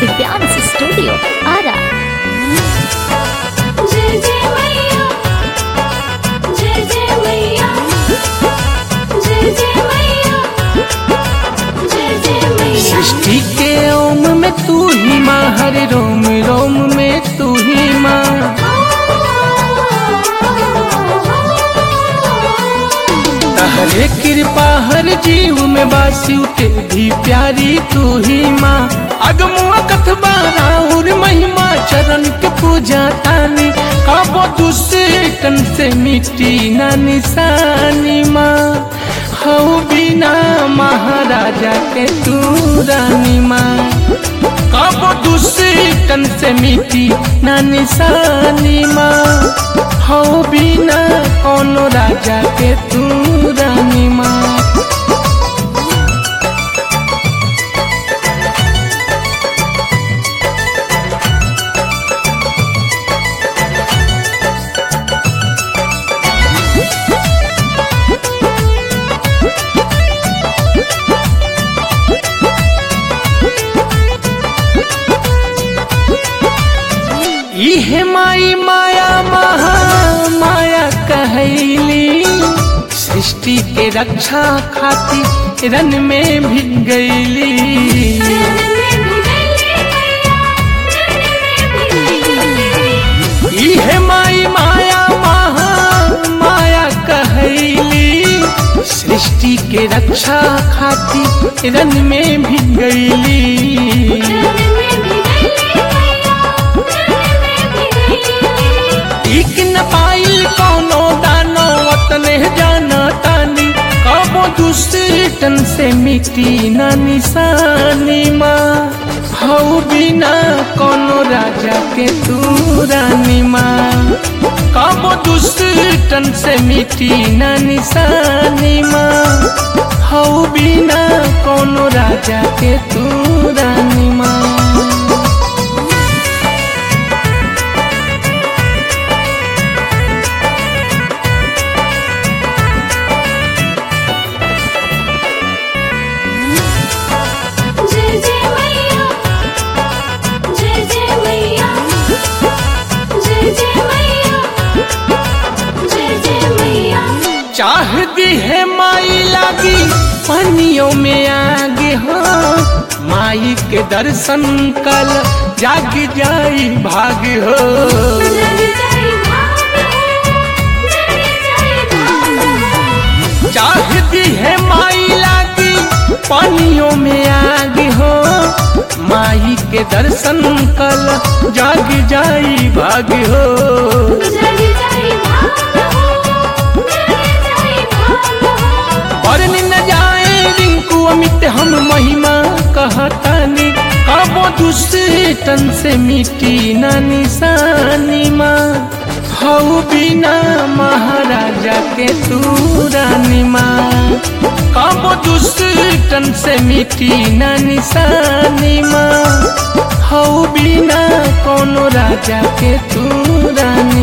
Divyansh studio Ara. जय जय मैया, जय जय मैया, जय जय मैया, जय जय मैया। सृष्टि के ओम में तू ही माँ, हर रोम रोम में तू ही माँ। हरे कृपा हर जीव में बासी के भी प्यारी तू ही माँ। अगमुआ कथबा राहुल महिमा, चरण के पूजा तानी। काबो दूसरे तन से मिट्टी ना निशानी माँ। हऊ बिना महाराजा के तू रानी माँ। काबो दूसरे तन से मिट्टी ना निशानी माँ। हऊ बिना कोनो राजा के तू रानी माँ। इहे माई माया महा माया कहैली। सृष्टि के रक्षा खातिर रन में भी गईली। इहे माई माया महा माया कहैली। सृष्टि के रक्षा खातिर रन में भी गईली। ठीक न पाइल कोनो दानो वतने जाना तानी। कबो दूसरे तन से मिट्टी ना निशानी माँ। हऊ बिना कोनो राजा के तू रानी माँ। कबो दूसरे तन से मिट्टी ना निशानी माँ। हऊ बिना कोनो राजा के तू रानी माँ। चाह दी है माई लागी पनियों में आगे हो। माई के दर्शन कल जाग जाई भाग हो। चाह दी है माई लागी पनियों में आगे हो। माई के दर्शन कल जाग जाई भाग हो। बरन न जाए रिंकू अमित हम महिमा कहतानी। कबो दूसरे तन से मिट्टी ना निशानी माँ। हऊ बिना महाराजा के तू रानी माँ। कबो दूसरे तन से मिट्टी ना निशानी माँ। हऊ बिना कोनो राजा के तू रानी।